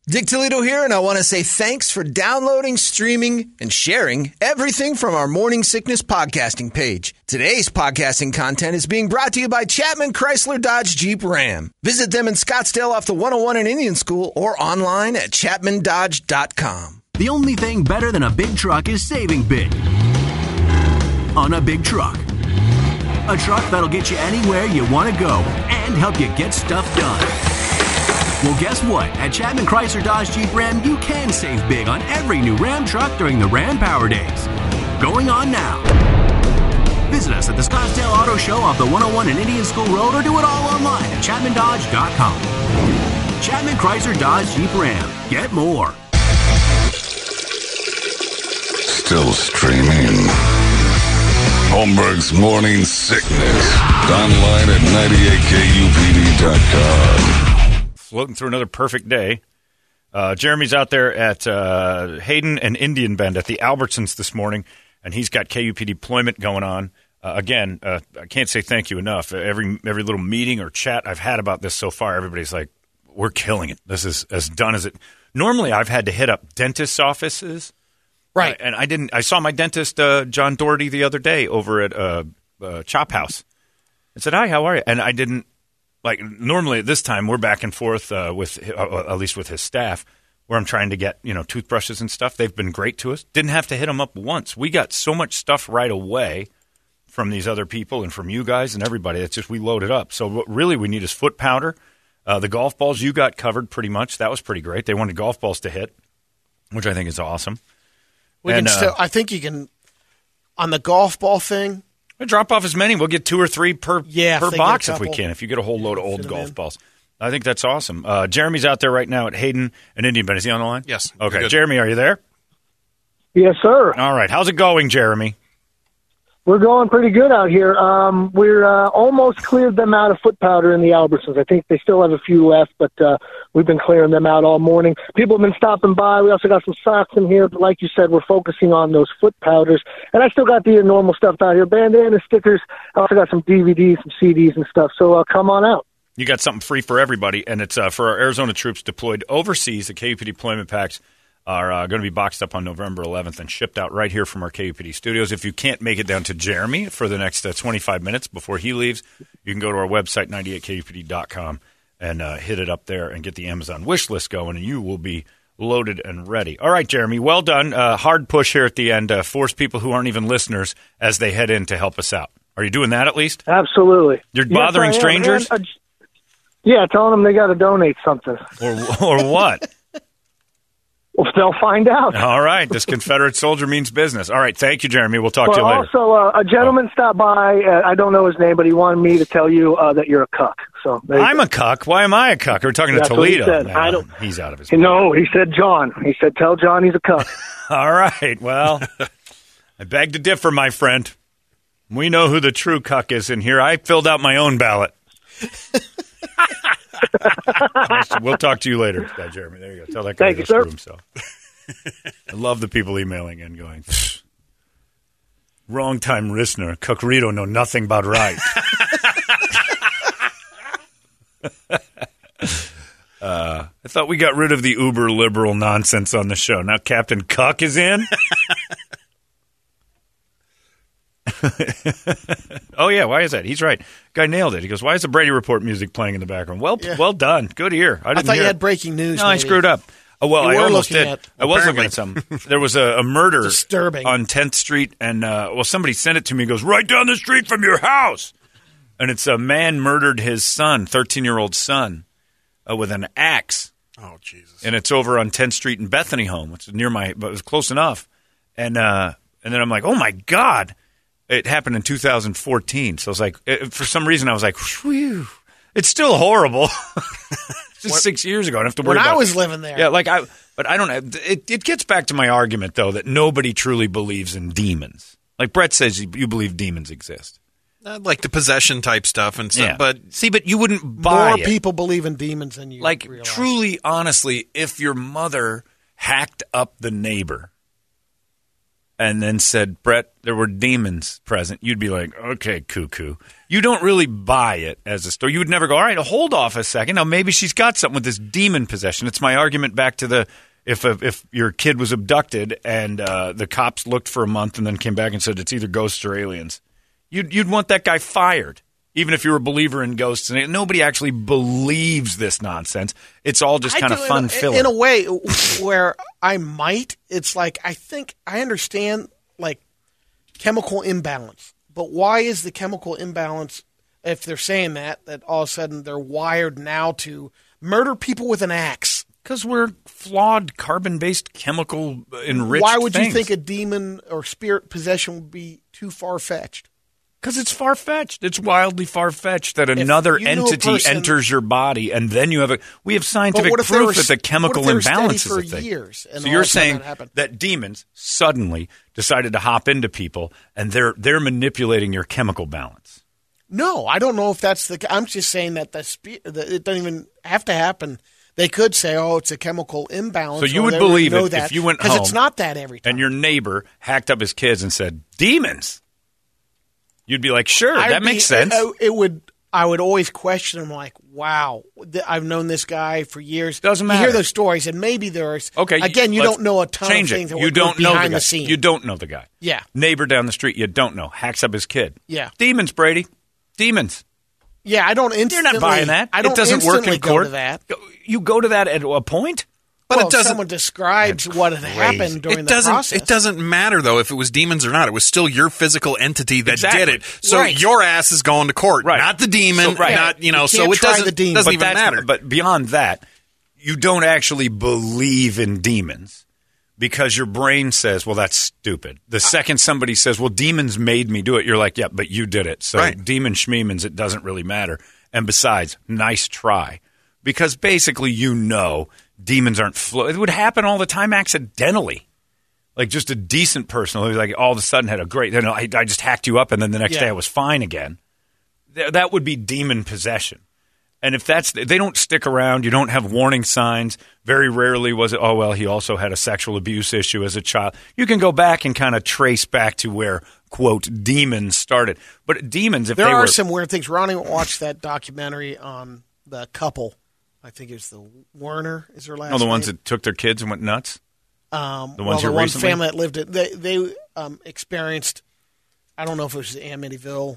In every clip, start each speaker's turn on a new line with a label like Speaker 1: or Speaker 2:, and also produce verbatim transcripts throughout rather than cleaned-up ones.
Speaker 1: Dick Toledo here, and I want to say thanks for downloading, streaming, and sharing everything from our Morning Sickness podcasting page. Today's podcasting content is being brought to you by Chapman Chrysler Dodge Jeep Ram. Visit them in Scottsdale off the one oh one in Indian School or online at chapman dodge dot com.
Speaker 2: The only thing better than a big truck is saving big on a big truck. A truck that'll get you anywhere you want to go and help you get stuff done. Well, guess what? At Chapman Chrysler Dodge Jeep Ram, you can save big on every new Ram truck during the Ram Power Days. Going on now. Visit us at the Scottsdale Auto Show off the one oh one and Indian School Road, or do it all online at chapman dodge dot com. Chapman Chrysler Dodge Jeep Ram. Get more.
Speaker 3: Still streaming. Holmberg's Morning Sickness. Online at ninety-eight K U P D dot com.
Speaker 4: Floating through another perfect day. Uh, Jeremy's out there at uh, Hayden and Indian Bend at the Albertsons this morning, and he's got K U P deployment going on. Uh, again, uh, I can't say thank you enough. Every every little meeting or chat I've had about this so far, everybody's like, we're killing it. This is as done as it. Normally, I've had to hit up dentist offices.
Speaker 5: Right.
Speaker 4: Uh, and I didn't. I saw my dentist, uh, John Doherty, the other day over at uh, uh, Chop House. I said, hi, how are you? And I didn't. Like, normally at this time, we're back and forth uh, with, uh, at least with his staff, where I'm trying to get, you know, toothbrushes and stuff. They've been great to us. Didn't have to hit them up once. We got so much stuff right away from these other people and from you guys and everybody. It's just we loaded up. So what really we need is foot powder. Uh, the golf balls you got covered pretty much. That was pretty great. They wanted golf balls to hit, which I think is awesome.
Speaker 5: We
Speaker 4: and,
Speaker 5: can still.
Speaker 4: uh,
Speaker 5: I think you can on the golf ball thing.
Speaker 4: We'll drop off as many. We'll get two or three per
Speaker 5: yeah,
Speaker 4: per
Speaker 5: if
Speaker 4: box
Speaker 5: if
Speaker 4: we can. If you get a whole load of old golf
Speaker 5: in.
Speaker 4: balls, I think that's awesome. Uh, Jeremy's out there right now at Hayden and Indian Bend. Is he on the line?
Speaker 6: Yes.
Speaker 4: Okay, Jeremy, are you there?
Speaker 7: Yes, sir.
Speaker 4: All right. How's it going, Jeremy?
Speaker 7: We're going pretty good out here. Um, we're uh, almost cleared them out of foot powder in the Albertsons. I think they still have a few left, but uh, we've been clearing them out all morning. People have been stopping by. We also got some socks in here, but like you said, we're focusing on those foot powders. And I still got the normal stuff out here, bandana, stickers. I also got some D V Ds, some C Ds and stuff. So uh, come on out.
Speaker 4: You got something free for everybody, and it's uh, for our Arizona troops deployed overseas. The K U P D deployment packs are uh, going to be boxed up on November eleventh and shipped out right here from our K U P D studios. If you can't make it down to Jeremy for the next uh, twenty-five minutes before he leaves, you can go to our website, ninety-eight K U P D dot com, and uh, hit it up there and get the Amazon wish list going, and you will be loaded and ready. All right, Jeremy, well done. Uh, hard push here at the end. Uh, force people who aren't even listeners as they head in to help us out. Are you doing that at least?
Speaker 7: Absolutely.
Speaker 4: You're bothering
Speaker 7: yes,
Speaker 4: strangers?
Speaker 7: And, uh, yeah, telling them they got to donate something.
Speaker 4: Or, or what?
Speaker 7: Well, they'll find out.
Speaker 4: All right. This Confederate soldier means business. All right. Thank you, Jeremy. We'll talk
Speaker 7: well,
Speaker 4: to you later.
Speaker 7: Also, uh, a gentleman oh. stopped by. Uh, I don't know his name, but he wanted me to tell you uh, that you're a cuck. So
Speaker 4: I'm a cuck. Why am I a cuck? We're talking
Speaker 7: That's
Speaker 4: to Toledo.
Speaker 7: What he said.
Speaker 4: No,
Speaker 7: I don't,
Speaker 4: he's out of his
Speaker 7: No, mind. He said John. He said, tell John he's a cuck.
Speaker 4: All right. Well, I beg to differ, my friend. We know who the true cuck is in here. I filled out my own ballot. We'll talk to you later, uh, Jeremy. There you go. Tell that guy
Speaker 7: Thank
Speaker 4: to
Speaker 7: you,
Speaker 4: screw
Speaker 7: sir.
Speaker 4: himself. I love the people emailing in going, wrong time listener. Cucurito know nothing about right. uh, I thought we got rid of the uber liberal nonsense on the show. Now Captain Cuck is in? Oh, yeah. Why is that? He's right. Guy nailed it. He goes, why is the Brady Report music playing in the background? Well, yeah. well done. Good ear. I, didn't
Speaker 5: I thought
Speaker 4: hear
Speaker 5: you had
Speaker 4: it.
Speaker 5: breaking news.
Speaker 4: No,
Speaker 5: maybe.
Speaker 4: I screwed up. Oh, well,
Speaker 5: you
Speaker 4: I
Speaker 5: were
Speaker 4: almost did.
Speaker 5: At,
Speaker 4: I was looking at something. There was a, a murder
Speaker 5: Disturbing.
Speaker 4: on tenth Street, and, uh, well, somebody sent it to me and goes, right down the street from your house. And it's a man murdered his son, thirteen-year-old son, uh, with an axe.
Speaker 6: Oh, Jesus.
Speaker 4: And it's over on tenth Street in Bethany Home, which is near my, but it was close enough. And, uh, and then I'm like, oh, my God. It happened in two thousand fourteen. So I was like, it, for some reason, I was like, whew. It's still horrible. Just what, six years ago. I don't have to worry
Speaker 5: when
Speaker 4: about it.
Speaker 5: When I was living there.
Speaker 4: Yeah, like I, but I don't know. It, it gets back to my argument, though, that nobody truly believes in demons. Like Brett says, you, you believe demons exist.
Speaker 6: Uh, like the possession type stuff and stuff.
Speaker 4: Yeah.
Speaker 6: But
Speaker 4: see, but you wouldn't buy
Speaker 5: More
Speaker 4: it.
Speaker 5: people believe in demons than you
Speaker 4: Like,
Speaker 5: realize.
Speaker 4: truly, honestly, if your mother hacked up the neighbor, and then said, Brett, there were demons present, you'd be like, okay, cuckoo. You don't really buy it as a story. You would never go, all right, hold off a second. Now, maybe she's got something with this demon possession. It's my argument back to the, if a, if your kid was abducted and uh, the cops looked for a month and then came back and said it's either ghosts or aliens, you'd, you'd want that guy fired. Even if you're a believer in ghosts, and nobody actually believes this nonsense. It's all just kind of fun
Speaker 5: in,
Speaker 4: filler.
Speaker 5: In a way where I might, it's like I think I understand like chemical imbalance, but why is the chemical imbalance, if they're saying that, that all of a sudden they're wired now to murder people with an axe?
Speaker 4: Because we're flawed, carbon-based, chemical-enriched
Speaker 5: Why would
Speaker 4: things.
Speaker 5: you think a demon or spirit possession would be too far-fetched?
Speaker 4: Because it's far-fetched. It's wildly far-fetched that another
Speaker 5: you knew a
Speaker 4: entity
Speaker 5: person-
Speaker 4: enters your body, and then you have a. We have scientific
Speaker 5: what if they
Speaker 4: proof
Speaker 5: were-
Speaker 4: that the chemical
Speaker 5: what if they were
Speaker 4: imbalance
Speaker 5: steady
Speaker 4: is a
Speaker 5: for
Speaker 4: thing.
Speaker 5: years, and
Speaker 4: so
Speaker 5: all
Speaker 4: you're
Speaker 5: of a sudden
Speaker 4: saying
Speaker 5: that happened?
Speaker 4: that demons suddenly decided to hop into people, and they're they're manipulating your chemical balance.
Speaker 5: No, I don't know if that's the. I'm just saying that the, spe- the it doesn't even have to happen. They could say, "Oh, it's a chemical imbalance."
Speaker 4: So you
Speaker 5: or
Speaker 4: would
Speaker 5: they
Speaker 4: believe
Speaker 5: know
Speaker 4: it
Speaker 5: that,
Speaker 4: if you went
Speaker 5: because
Speaker 4: home
Speaker 5: it's not that every time.
Speaker 4: and your neighbor hacked up his kids and said, "Demons." You'd be like, "Sure,
Speaker 5: I'd
Speaker 4: that
Speaker 5: be-
Speaker 4: makes sense."
Speaker 5: It, it would. I would always question them, like, "Wow, th- I've known this guy for years."
Speaker 4: Doesn't
Speaker 5: You
Speaker 4: matter.
Speaker 5: hear those stories, and maybe there's
Speaker 4: Okay.
Speaker 5: Again, you
Speaker 4: let's
Speaker 5: don't know a ton
Speaker 4: change
Speaker 5: of
Speaker 4: it.
Speaker 5: things that
Speaker 4: You
Speaker 5: would
Speaker 4: don't
Speaker 5: go
Speaker 4: know the
Speaker 5: behind
Speaker 4: guy.
Speaker 5: the scenes.
Speaker 4: You don't know the guy.
Speaker 5: Yeah.
Speaker 4: Neighbor down the street, you don't know. Hacks up his kid.
Speaker 5: Yeah.
Speaker 4: Demons, Brady. Demons.
Speaker 5: Yeah, I don't instantly.
Speaker 4: You're not buying that.
Speaker 5: I don't
Speaker 4: it doesn't work
Speaker 5: instantly
Speaker 4: in court.
Speaker 5: Go to that.
Speaker 4: You go to that at a point.
Speaker 6: But
Speaker 5: well,
Speaker 6: it doesn't.
Speaker 5: someone describes what had happened during
Speaker 6: It
Speaker 5: the
Speaker 6: doesn't.
Speaker 5: process.
Speaker 6: It doesn't matter though if it was demons or not. It was still your physical entity that
Speaker 4: Exactly.
Speaker 6: did it. So
Speaker 5: Right.
Speaker 6: your ass is going to court,
Speaker 4: Right.
Speaker 6: not the demon,
Speaker 4: So- right.
Speaker 6: not you know.
Speaker 5: You
Speaker 6: so
Speaker 5: can't
Speaker 6: it
Speaker 5: try
Speaker 6: doesn't,
Speaker 5: the demon.
Speaker 6: doesn't
Speaker 4: But
Speaker 6: even
Speaker 4: that's-
Speaker 6: matter.
Speaker 4: But beyond that, you don't actually believe in demons because your brain says, "Well, that's stupid." The second somebody says, "Well, demons made me do it," you're like, "Yeah, but you did it." So
Speaker 6: Right.
Speaker 4: demon schmeemans, it doesn't really matter. And besides, nice try, because basically you know demons aren't. Flo- it would happen all the time accidentally. Like just a decent person who like all of a sudden had a great, you know, I, I just hacked you up and then the next
Speaker 5: Yeah.
Speaker 4: day I was fine again. Th- that would be demon possession. And if that's, they don't stick around, you don't have warning signs. Very rarely was it, oh, well, he also had a sexual abuse issue as a child. You can go back and kind of trace back to where, quote, demons started. But demons, if
Speaker 5: There
Speaker 4: they
Speaker 5: are
Speaker 4: were.
Speaker 5: some weird things. Ronnie watched that documentary on the couple. I think it's the Werner is their last
Speaker 4: Oh, the ones
Speaker 5: name.
Speaker 4: that took their kids and went nuts?
Speaker 5: Um,
Speaker 4: the
Speaker 5: well,
Speaker 4: ones
Speaker 5: the
Speaker 4: who
Speaker 5: one
Speaker 4: recently-
Speaker 5: family that lived it, they they um, experienced. I don't know if it was the Amityville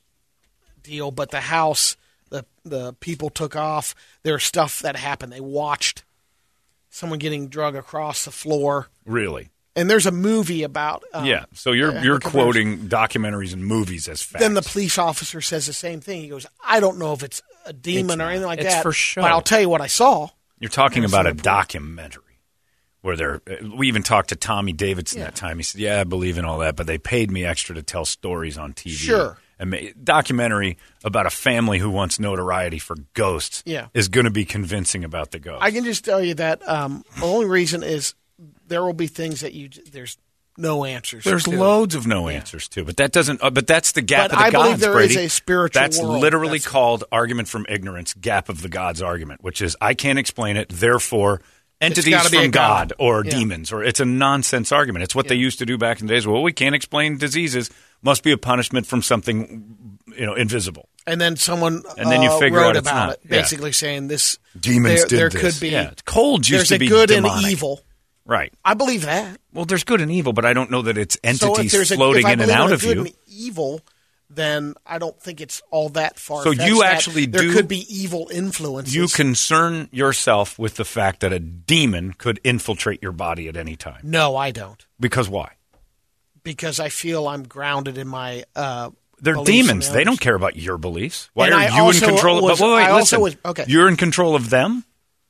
Speaker 5: deal, but the house, the the people took off. There's stuff that happened. They watched someone getting drug across the floor,
Speaker 4: Really?
Speaker 5: and there's a movie about. Um,
Speaker 4: Yeah. So you're
Speaker 5: uh,
Speaker 4: you're
Speaker 5: the conversion.
Speaker 4: quoting documentaries and movies as facts.
Speaker 5: Then the police officer says the same thing. He goes, "I don't know if it's a demon
Speaker 4: It's
Speaker 5: or anything like
Speaker 4: not. It's
Speaker 5: that,
Speaker 4: for show.
Speaker 5: but I'll tell you what I saw."
Speaker 4: You're talking
Speaker 5: There's
Speaker 4: about a
Speaker 5: some point.
Speaker 4: documentary where they're. We even talked to Tommy Davidson
Speaker 5: Yeah.
Speaker 4: that time. He said, "Yeah, I believe in all that, but they paid me extra to tell stories on T V."
Speaker 5: Sure.
Speaker 4: And ma- documentary about a family who wants notoriety for ghosts.
Speaker 5: Yeah.
Speaker 4: is going to be convincing about the ghosts.
Speaker 5: I can just tell you that um, the only reason is there will be things that you there's no answers.
Speaker 4: There's
Speaker 5: to.
Speaker 4: loads of no answers to, but that doesn't. Uh, but that's the gap
Speaker 5: But
Speaker 4: of the
Speaker 5: I
Speaker 4: gods,
Speaker 5: believe there
Speaker 4: Brady.
Speaker 5: is a spiritual
Speaker 4: That's
Speaker 5: world.
Speaker 4: literally
Speaker 5: That's-
Speaker 4: called argument from ignorance, gap of the gods argument, which is I can't explain it, therefore entities
Speaker 5: gotta be
Speaker 4: from
Speaker 5: a god.
Speaker 4: God or
Speaker 5: Yeah.
Speaker 4: demons, or it's a nonsense argument. It's what they
Speaker 5: Yeah.
Speaker 4: used to do back in the days. Well, we can't explain diseases; must be a punishment from something, you know, invisible.
Speaker 5: And then someone
Speaker 4: And then you
Speaker 5: uh,
Speaker 4: figure
Speaker 5: wrote
Speaker 4: out it's
Speaker 5: about
Speaker 4: not.
Speaker 5: it,
Speaker 4: Yeah.
Speaker 5: basically saying this
Speaker 4: Demons
Speaker 5: there,
Speaker 4: did
Speaker 5: there
Speaker 4: this.
Speaker 5: could be
Speaker 4: Yeah. Colds used
Speaker 5: there's
Speaker 4: to
Speaker 5: a
Speaker 4: be
Speaker 5: good
Speaker 4: demonic.
Speaker 5: and evil.
Speaker 4: Right.
Speaker 5: I believe that.
Speaker 4: Well, there's good and evil, but I don't know that it's
Speaker 5: So if
Speaker 4: entities
Speaker 5: there's a,
Speaker 4: floating
Speaker 5: if I
Speaker 4: in and
Speaker 5: believe
Speaker 4: out
Speaker 5: in a
Speaker 4: of
Speaker 5: good
Speaker 4: you.
Speaker 5: and evil, then I don't think it's all that far.
Speaker 4: So you actually
Speaker 5: there
Speaker 4: do-
Speaker 5: could be evil influences.
Speaker 4: You concern yourself with the fact that a demon could infiltrate your body at any time.
Speaker 5: No, I don't,
Speaker 4: Because why?
Speaker 5: because I feel I'm grounded in my. Uh,
Speaker 4: They're
Speaker 5: beliefs and
Speaker 4: demons. They
Speaker 5: others.
Speaker 4: don't care about your beliefs. Why
Speaker 5: And
Speaker 4: are
Speaker 5: I
Speaker 4: you
Speaker 5: also
Speaker 4: in control?
Speaker 5: was-
Speaker 4: but wait, wait,
Speaker 5: I also
Speaker 4: listen.
Speaker 5: was- okay.
Speaker 4: You're in control of them.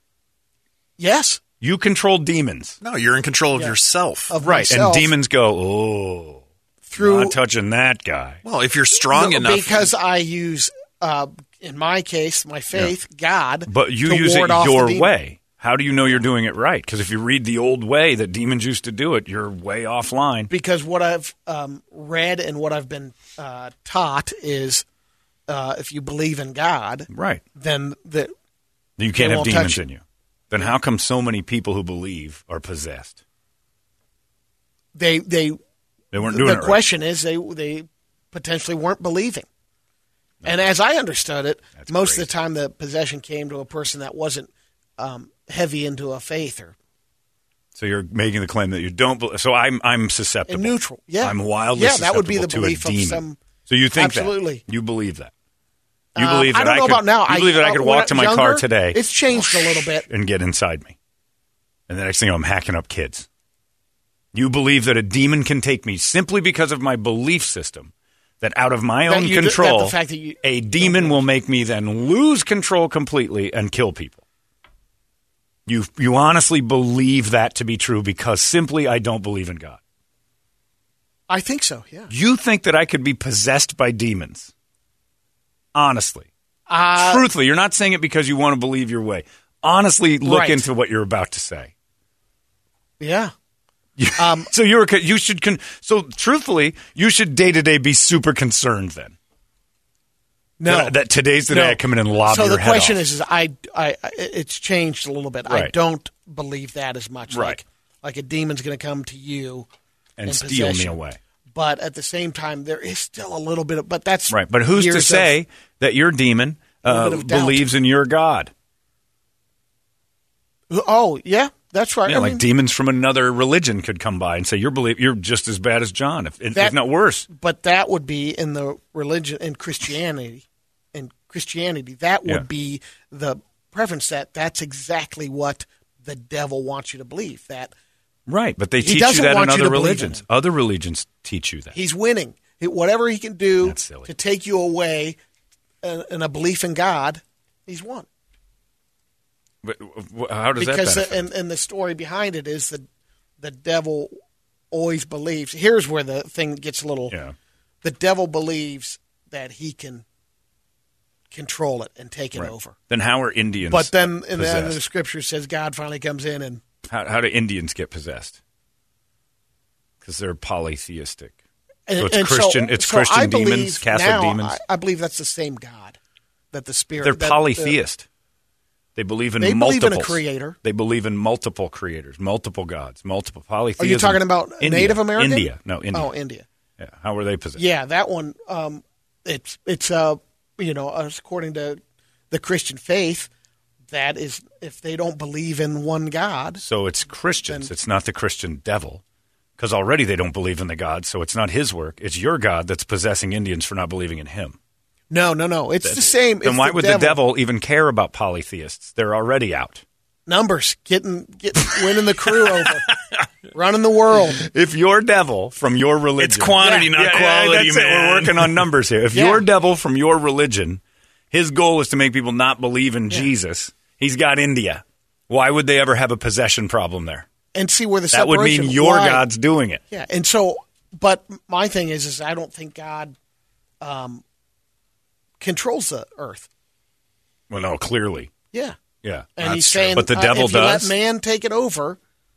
Speaker 5: Yes,
Speaker 4: You control demons,
Speaker 6: No, you're in control of
Speaker 5: Yeah.
Speaker 6: yourself.
Speaker 5: of
Speaker 4: right?
Speaker 5: myself
Speaker 4: And demons go, oh,
Speaker 5: through
Speaker 4: not touching that guy.
Speaker 6: well, if you're strong
Speaker 5: No,
Speaker 6: enough,
Speaker 5: because I use, uh, in my case, my faith, God.
Speaker 4: But you
Speaker 5: to
Speaker 4: use it
Speaker 5: ward off the
Speaker 4: your
Speaker 5: demon.
Speaker 4: way. How do you know you're doing it right? Because if you read the old way that demons used to do it, you're way offline.
Speaker 5: Because what I've um, read and what I've been uh, taught is, uh, if you believe in God,
Speaker 4: Right.
Speaker 5: then the
Speaker 4: You can't
Speaker 5: They
Speaker 4: have
Speaker 5: won't
Speaker 4: demons
Speaker 5: touch you.
Speaker 4: in you. Then how come so many people who believe are possessed?
Speaker 5: they they
Speaker 4: They weren't doing
Speaker 5: the
Speaker 4: it right.
Speaker 5: question is they they potentially weren't believing. No. And as I understood it,
Speaker 4: That's
Speaker 5: most
Speaker 4: crazy.
Speaker 5: of the time the possession came to a person that wasn't um, heavy into a faith or
Speaker 4: So you're making the claim that you don't believe. So I'm I'm susceptible.
Speaker 5: and neutral. Yeah,
Speaker 4: I'm wildly
Speaker 5: yeah. That would be the
Speaker 4: susceptible to
Speaker 5: belief
Speaker 4: a
Speaker 5: of
Speaker 4: demon.
Speaker 5: some.
Speaker 4: So you think
Speaker 5: Absolutely.
Speaker 4: that? You believe that? You
Speaker 5: Uh,
Speaker 4: believe that
Speaker 5: I don't know
Speaker 4: could,
Speaker 5: about now.
Speaker 4: You believe
Speaker 5: I,
Speaker 4: that I
Speaker 5: uh,
Speaker 4: could
Speaker 5: when
Speaker 4: walk
Speaker 5: I
Speaker 4: to my
Speaker 5: was
Speaker 4: car
Speaker 5: younger,
Speaker 4: today?
Speaker 5: It's changed a little bit.
Speaker 4: And get inside me, and the next thing I'm hacking up kids. You believe that a demon can take me simply because of my belief system. That out of my
Speaker 5: That
Speaker 4: own
Speaker 5: you do-
Speaker 4: control,
Speaker 5: that the fact that you
Speaker 4: a demon will make me then lose control completely and kill people. You you honestly believe that to be true because simply I don't believe in God.
Speaker 5: I think so. Yeah.
Speaker 4: You think that I could be possessed by demons? Honestly.
Speaker 5: Uh,
Speaker 4: Truthfully, you're not saying it because you want to believe your way. Honestly, look
Speaker 5: Right.
Speaker 4: into what you're about to say.
Speaker 5: Yeah. Um,
Speaker 4: so you're a- you should con- so truthfully, you should day to day be super concerned then.
Speaker 5: no.
Speaker 4: That, that today's the day
Speaker 5: No.
Speaker 4: I come in and lob
Speaker 5: So
Speaker 4: your
Speaker 5: the
Speaker 4: head
Speaker 5: question
Speaker 4: off.
Speaker 5: is, is I, I, I- it's changed a little bit. I
Speaker 4: Right.
Speaker 5: don't believe that as much.
Speaker 4: Right.
Speaker 5: Like, like a demon's going to come to you
Speaker 4: and
Speaker 5: in
Speaker 4: steal me
Speaker 5: possession.
Speaker 4: away.
Speaker 5: But at the same time, there is still a little bit of. But that's
Speaker 4: Right. But who's to
Speaker 5: years
Speaker 4: say
Speaker 5: of-
Speaker 4: that your demon
Speaker 5: little
Speaker 4: uh,
Speaker 5: bit of doubt.
Speaker 4: believes in your God?
Speaker 5: Oh yeah, that's right.
Speaker 4: Yeah,
Speaker 5: I
Speaker 4: like
Speaker 5: mean,
Speaker 4: demons from another religion could come by and say you're believe you're just as bad as John, if, if
Speaker 5: That-
Speaker 4: not worse.
Speaker 5: but that would be in the religion in Christianity. In Christianity, that would
Speaker 4: Yeah.
Speaker 5: be the preference. That that's exactly what the devil wants you to believe. That
Speaker 4: Right, but they
Speaker 5: He
Speaker 4: teach you
Speaker 5: doesn't
Speaker 4: that in
Speaker 5: want you
Speaker 4: other
Speaker 5: to believe in
Speaker 4: religions.
Speaker 5: him.
Speaker 4: Other religions teach you that.
Speaker 5: he's winning. He- Whatever he can do
Speaker 4: That's silly.
Speaker 5: to take you away in, in a belief in God, he's won.
Speaker 4: But wh- how does
Speaker 5: Because
Speaker 4: that
Speaker 5: the,
Speaker 4: benefit?
Speaker 5: and, and the story behind it is that the devil always believes. Here's where the thing gets a little.
Speaker 4: Yeah.
Speaker 5: The devil believes that he can control it and take it
Speaker 4: Right.
Speaker 5: over.
Speaker 4: Then how are Indians
Speaker 5: But then in the,
Speaker 4: possessed?
Speaker 5: the scripture says God finally comes in and
Speaker 4: How, how do Indians get possessed? Because they're polytheistic.
Speaker 5: and,
Speaker 4: So it's
Speaker 5: and
Speaker 4: Christian- it's
Speaker 5: so
Speaker 4: Christian
Speaker 5: I believe
Speaker 4: demons, Catholic
Speaker 5: now,
Speaker 4: demons?
Speaker 5: I, I believe that's the same God that the spirit.
Speaker 4: They're
Speaker 5: that the-
Speaker 4: polytheist. They believe in
Speaker 5: They believe in a
Speaker 4: multiples.
Speaker 5: creator.
Speaker 4: They believe in multiple creators, multiple gods, multiple polytheism.
Speaker 5: Are you talking about
Speaker 4: India.
Speaker 5: Native American?
Speaker 4: India. No, India.
Speaker 5: Oh, India.
Speaker 4: Yeah. How were they possessed?
Speaker 5: Yeah, that one. Um, it's it's uh you know uh, according to the Christian faith, that is if they don't believe in one God.
Speaker 4: So it's Christians.
Speaker 5: Then-
Speaker 4: it's not the Christian devil. Because already they don't believe in the God, so it's not his work. It's your God that's possessing Indians for not believing in him.
Speaker 5: No, no, no. It's the same.
Speaker 4: Then
Speaker 5: it's
Speaker 4: why
Speaker 5: the
Speaker 4: would
Speaker 5: devil.
Speaker 4: the devil even care about polytheists? They're already out.
Speaker 5: Numbers getting getting winning the crew over, running the world.
Speaker 4: If your devil from your religion,
Speaker 6: It's quantity,
Speaker 5: Yeah.
Speaker 6: not
Speaker 4: Yeah,
Speaker 6: quality,
Speaker 4: that's it.
Speaker 6: man.
Speaker 4: We're working on numbers here. If
Speaker 5: Yeah.
Speaker 4: your devil from your religion, his goal is to make people not believe in Jesus, he's got India. Why would they ever have a possession problem there?
Speaker 5: And see where the
Speaker 4: That would
Speaker 5: separation.
Speaker 4: mean your
Speaker 5: why-
Speaker 4: God's doing it.
Speaker 5: Yeah, and so, but my thing is, is I don't think God um, controls the earth.
Speaker 4: Well, no, clearly.
Speaker 5: Yeah,
Speaker 4: Yeah.
Speaker 5: and
Speaker 4: That's
Speaker 5: he's
Speaker 4: true.
Speaker 5: saying,
Speaker 4: But the
Speaker 5: uh,
Speaker 4: devil
Speaker 5: if you
Speaker 4: does.
Speaker 5: let man take it over,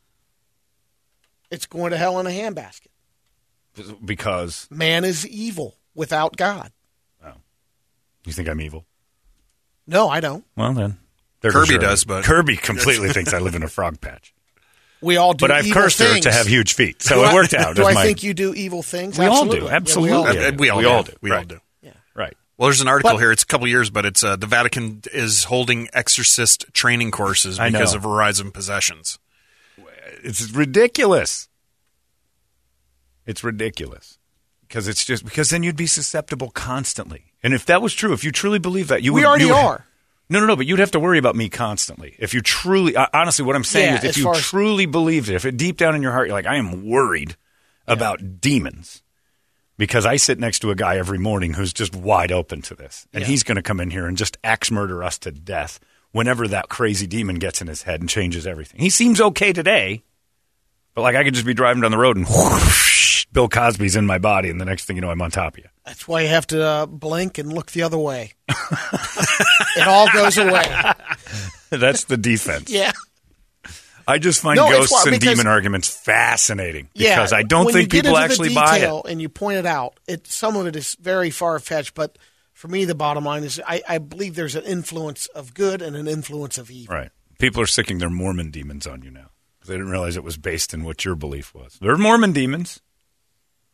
Speaker 5: it's going to hell in a handbasket.
Speaker 4: Because
Speaker 5: Man is evil without God.
Speaker 4: you think I'm evil?
Speaker 5: No, I don't.
Speaker 4: Well, then. They're
Speaker 6: Kirby
Speaker 4: for sure.
Speaker 6: does, but-
Speaker 4: Kirby completely thinks I live in a frog patch.
Speaker 5: We all do.
Speaker 4: But I've
Speaker 5: evil
Speaker 4: cursed
Speaker 5: things.
Speaker 4: her to have huge feet, so
Speaker 5: Do
Speaker 4: it
Speaker 5: I-
Speaker 4: worked out.
Speaker 5: Do
Speaker 4: as
Speaker 5: I
Speaker 4: my-
Speaker 5: think you do evil things?
Speaker 4: We all do.
Speaker 5: Yeah, we all
Speaker 4: Absolutely.
Speaker 5: do.
Speaker 6: Uh, we all
Speaker 4: We
Speaker 6: do.
Speaker 4: all do.
Speaker 6: We all
Speaker 4: Right.
Speaker 6: do.
Speaker 4: Right.
Speaker 6: Well, there's an article
Speaker 5: But-
Speaker 6: here. It's a couple years, but it's uh, the Vatican is holding exorcist training courses
Speaker 4: I
Speaker 6: because
Speaker 4: know.
Speaker 6: of Verizon possessions.
Speaker 4: It's ridiculous. It's ridiculous. Because it's just because then you'd be susceptible constantly. And if that was true, if you truly believe that, you
Speaker 5: We
Speaker 4: would
Speaker 5: already
Speaker 4: you would-
Speaker 5: are.
Speaker 4: No, no, no, but you'd have to worry about me constantly. If you truly, uh, honestly, what I'm saying
Speaker 5: Yeah,
Speaker 4: is if
Speaker 5: as
Speaker 4: you
Speaker 5: far as-
Speaker 4: truly believed it, if it deep down in your heart, you're like, I am worried about demons because I sit next to a guy every morning who's just wide open to this. And
Speaker 5: Yeah.
Speaker 4: he's going to come in here and just axe murder us to death whenever that crazy demon gets in his head and changes everything. He seems okay today, but like I could just be driving down the road and whoosh, Bill Cosby's in my body, and the next thing you know, I'm on top of you.
Speaker 5: That's why you have to uh, blink and look the other way. It all goes away.
Speaker 4: That's the defense.
Speaker 5: Yeah.
Speaker 4: I just find
Speaker 5: No, it's
Speaker 4: ghosts
Speaker 5: why-
Speaker 4: and
Speaker 5: because-
Speaker 4: demon arguments fascinating
Speaker 5: Yeah,
Speaker 4: because I don't
Speaker 5: when
Speaker 4: think
Speaker 5: you get
Speaker 4: people
Speaker 5: into the
Speaker 4: actually buy it.
Speaker 5: detail and you point it out, it some of it is very far fetched. But for me, the bottom line is I, I believe there's an influence of good and an influence of evil.
Speaker 4: Right. People are sicking their Mormon demons on you now because they didn't realize it was based in what your belief was. They're Mormon demons.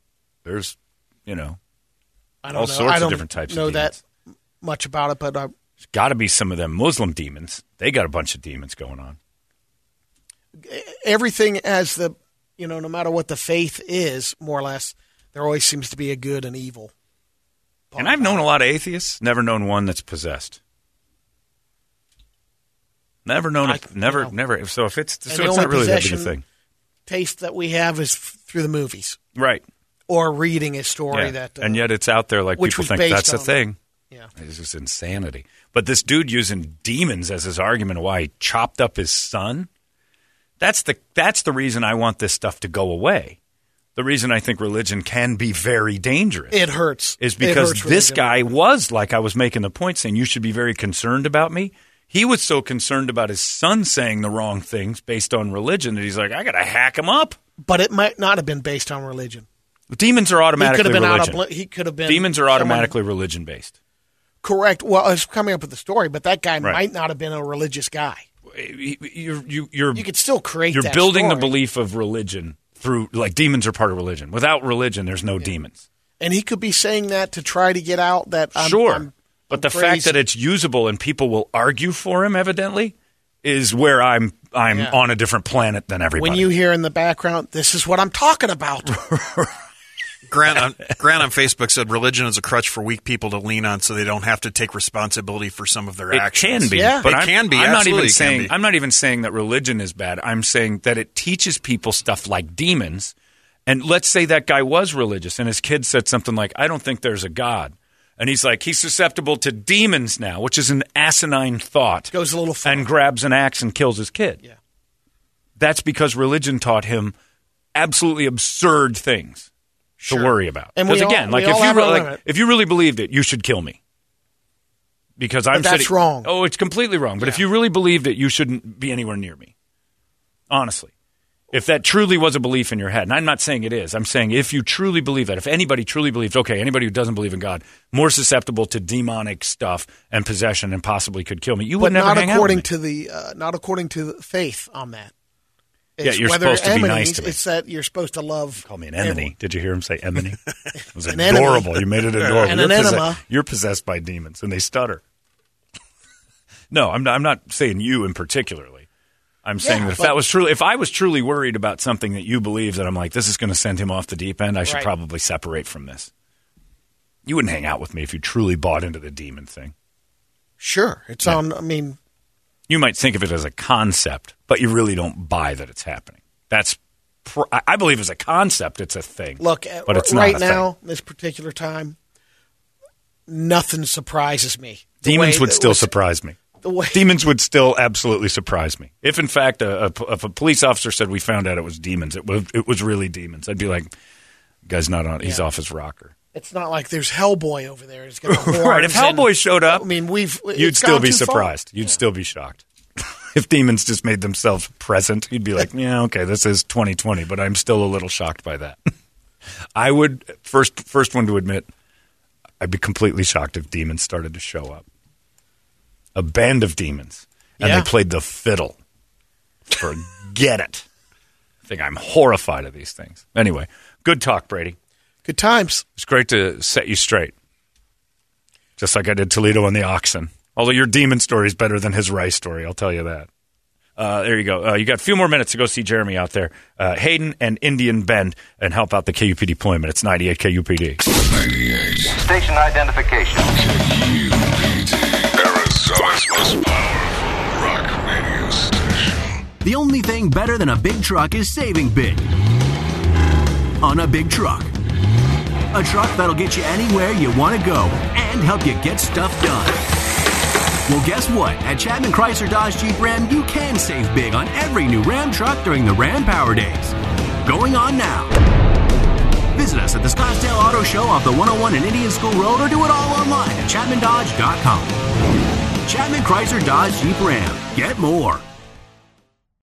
Speaker 4: There's, you know,
Speaker 5: I don't
Speaker 4: all
Speaker 5: know.
Speaker 4: sorts
Speaker 5: I don't
Speaker 4: of different types
Speaker 5: know
Speaker 4: of demons.
Speaker 5: that much about it, but uh,
Speaker 4: There's got to be some of them Muslim demons. They got a bunch of demons going on.
Speaker 5: everything as the, you know, no matter what the faith is, more or less, there always seems to be a good and evil.
Speaker 4: And I've known a lot of atheists, never known one that's possessed. Never known, a,
Speaker 5: I-
Speaker 4: never,
Speaker 5: no.
Speaker 4: never. So if it's,
Speaker 5: And
Speaker 4: so
Speaker 5: the
Speaker 4: it's
Speaker 5: only
Speaker 4: not really that big a
Speaker 5: possession
Speaker 4: thing.
Speaker 5: taste that we have is f- through the movies
Speaker 4: Right.
Speaker 5: or reading a story
Speaker 4: Yeah.
Speaker 5: that. Uh,
Speaker 4: and yet it's out there like
Speaker 5: which
Speaker 4: people
Speaker 5: was
Speaker 4: think
Speaker 5: based
Speaker 4: that's a
Speaker 5: on-
Speaker 4: thing.
Speaker 5: yeah.
Speaker 4: It's just insanity. But this dude using demons as his argument of why he chopped up his son, that's the that's the reason I want this stuff to go away. The reason I think religion can be very dangerous
Speaker 5: It hurts.
Speaker 4: is
Speaker 5: It
Speaker 4: because
Speaker 5: hurts
Speaker 4: this
Speaker 5: religion.
Speaker 4: guy was, like I was making the point, saying you should be very concerned about me. He was so concerned about his son saying the wrong things based on religion that he's like, I got to hack him up.
Speaker 5: But it might not have been based on religion.
Speaker 4: Demons are
Speaker 5: He
Speaker 4: automatically
Speaker 5: could have been
Speaker 4: religion.
Speaker 5: out of. bl- He could have been.
Speaker 4: Demons are
Speaker 5: someone-
Speaker 4: automatically religion based.
Speaker 5: correct. Well, I was coming up with the story, but that guy
Speaker 4: Right.
Speaker 5: might not have been a religious guy.
Speaker 4: You're, you, you're,
Speaker 5: You could still create.
Speaker 4: you're
Speaker 5: that
Speaker 4: building the
Speaker 5: story.
Speaker 4: belief of religion through, like, demons are part of religion. Without religion, there's no demons.
Speaker 5: and he could be saying that to try to get out that. I'm,
Speaker 4: Sure.
Speaker 5: I'm,
Speaker 4: but
Speaker 5: I'm
Speaker 4: the
Speaker 5: crazy.
Speaker 4: fact that it's usable and people will argue for him, evidently, is where I'm I'm
Speaker 5: Yeah.
Speaker 4: on a different planet than everybody.
Speaker 5: when you hear in the background, this is what I'm talking about.
Speaker 6: Grant on, Grant on Facebook said religion is a crutch for weak people to lean on so they don't have to take responsibility for some of their
Speaker 4: It
Speaker 6: actions.
Speaker 4: can be,
Speaker 5: Yeah.
Speaker 4: but
Speaker 6: It
Speaker 4: I'm,
Speaker 6: can be,
Speaker 4: I'm not
Speaker 6: absolutely
Speaker 4: even
Speaker 6: can
Speaker 4: saying
Speaker 6: be.
Speaker 4: I'm not even saying that religion is bad. I'm saying that it teaches people stuff like demons. And let's say that guy was religious, and his kid said something like, "I don't think there's a God," and he's like, he's susceptible to demons now, which is an asinine thought.
Speaker 5: Goes a little far.
Speaker 4: and grabs an axe and kills his kid.
Speaker 5: Yeah.
Speaker 4: That's because religion taught him absolutely absurd things
Speaker 5: Sure.
Speaker 4: to worry about.
Speaker 5: And we
Speaker 4: Because
Speaker 5: all-
Speaker 4: again,
Speaker 5: we
Speaker 4: like if
Speaker 5: all
Speaker 4: you
Speaker 5: have
Speaker 4: re-
Speaker 5: our
Speaker 4: like,
Speaker 5: limit.
Speaker 4: if you really believed it, you should kill me. Because I'm
Speaker 5: that's
Speaker 4: sitting-
Speaker 5: wrong.
Speaker 4: Oh, it's completely wrong. But if
Speaker 5: Yeah.
Speaker 4: you really believed it, you shouldn't be anywhere near me. Honestly. If that truly was a belief in your head, and I'm not saying it is, I'm saying if you truly believe that, if anybody truly believes, okay, anybody who doesn't believe in God, more susceptible to demonic stuff and possession and possibly could kill me, you
Speaker 5: but
Speaker 4: would never
Speaker 5: not
Speaker 4: hang
Speaker 5: according
Speaker 4: out with me.
Speaker 5: to the uh, not according to the faith on that.
Speaker 4: Yeah,
Speaker 5: It's
Speaker 4: you're
Speaker 5: whether
Speaker 4: supposed to be nice
Speaker 5: enemies,
Speaker 4: to me.
Speaker 5: It's that you're supposed to love.
Speaker 4: Call me an enemy.
Speaker 5: everyone.
Speaker 4: Did you hear him say enemy? It was
Speaker 5: An enemy.
Speaker 4: adorable. You made it adorable.
Speaker 5: And
Speaker 4: you're,
Speaker 5: an
Speaker 4: possess-
Speaker 5: enema.
Speaker 4: you're possessed by demons, and they stutter. No, I'm not, I'm not saying you in particularly. I'm saying
Speaker 5: Yeah,
Speaker 4: that if
Speaker 5: but-
Speaker 4: that was truly, if I was truly worried about something that you believe that I'm like, this is going to send him off the deep end, I should
Speaker 5: Right.
Speaker 4: probably separate from this. You wouldn't hang out with me if you truly bought into the demon thing.
Speaker 5: Sure, it's on. I mean,
Speaker 4: You might think of it as a concept, but you really don't buy that it's happening. That's, pr- I I believe as a concept, it's a thing.
Speaker 5: look, at,
Speaker 4: but it's not
Speaker 5: right
Speaker 4: a thing.
Speaker 5: now, this particular time, nothing surprises me. The
Speaker 4: Demons
Speaker 5: way
Speaker 4: would
Speaker 5: that
Speaker 4: still
Speaker 5: was-
Speaker 4: surprise me.
Speaker 5: The way,
Speaker 4: Demons would still absolutely surprise me. If, in fact, a, a, if a police officer said we found out it was demons, it was, it was really demons, I'd be like, guy's not on, he's
Speaker 5: Yeah.
Speaker 4: off his rocker.
Speaker 5: it's not like there's Hellboy over there. It's got the
Speaker 4: Right. If
Speaker 5: horns and-
Speaker 4: Hellboy showed up,
Speaker 5: I mean, we've
Speaker 4: you'd
Speaker 5: it's
Speaker 4: still
Speaker 5: gone
Speaker 4: be
Speaker 5: too far.
Speaker 4: surprised. You'd still be shocked. If demons just made themselves present, you'd be like, yeah, okay, this is twenty twenty, but I'm still a little shocked by that. I would, first, first one to admit, I'd be completely shocked if demons started to show up. A band of demons. And
Speaker 5: Yeah.
Speaker 4: they played the fiddle. Forget it. I think I'm horrified of these things. Anyway, good talk, Brady.
Speaker 5: Good times.
Speaker 4: It's great to set you straight. Just like I did Toledo on the oxen. Although your demon story is better than his rice story, I'll tell you that. Uh, there you go. Uh, you got a few more minutes to go see Jeremy out there. Uh, Hayden and Indian Bend and help out the K U P D deployment. It's ninety-eight K U P D.
Speaker 3: ninety-eight
Speaker 8: Station identification.
Speaker 3: K U P D. Arizona's most powerful rock radio station.
Speaker 2: The only thing better than a big truck is saving big on a big truck. A truck that'll get you anywhere you want to go and help you get stuff done. Well, guess what? At Chapman Chrysler Dodge Jeep Ram, you can save big on every new Ram truck during the Ram Power Days. Going on now. Visit us at the Scottsdale Auto Show off the one oh one and Indian School Road, or do it all online at chapman dodge dot com. Chapman Chrysler Dodge Jeep Ram. Get more.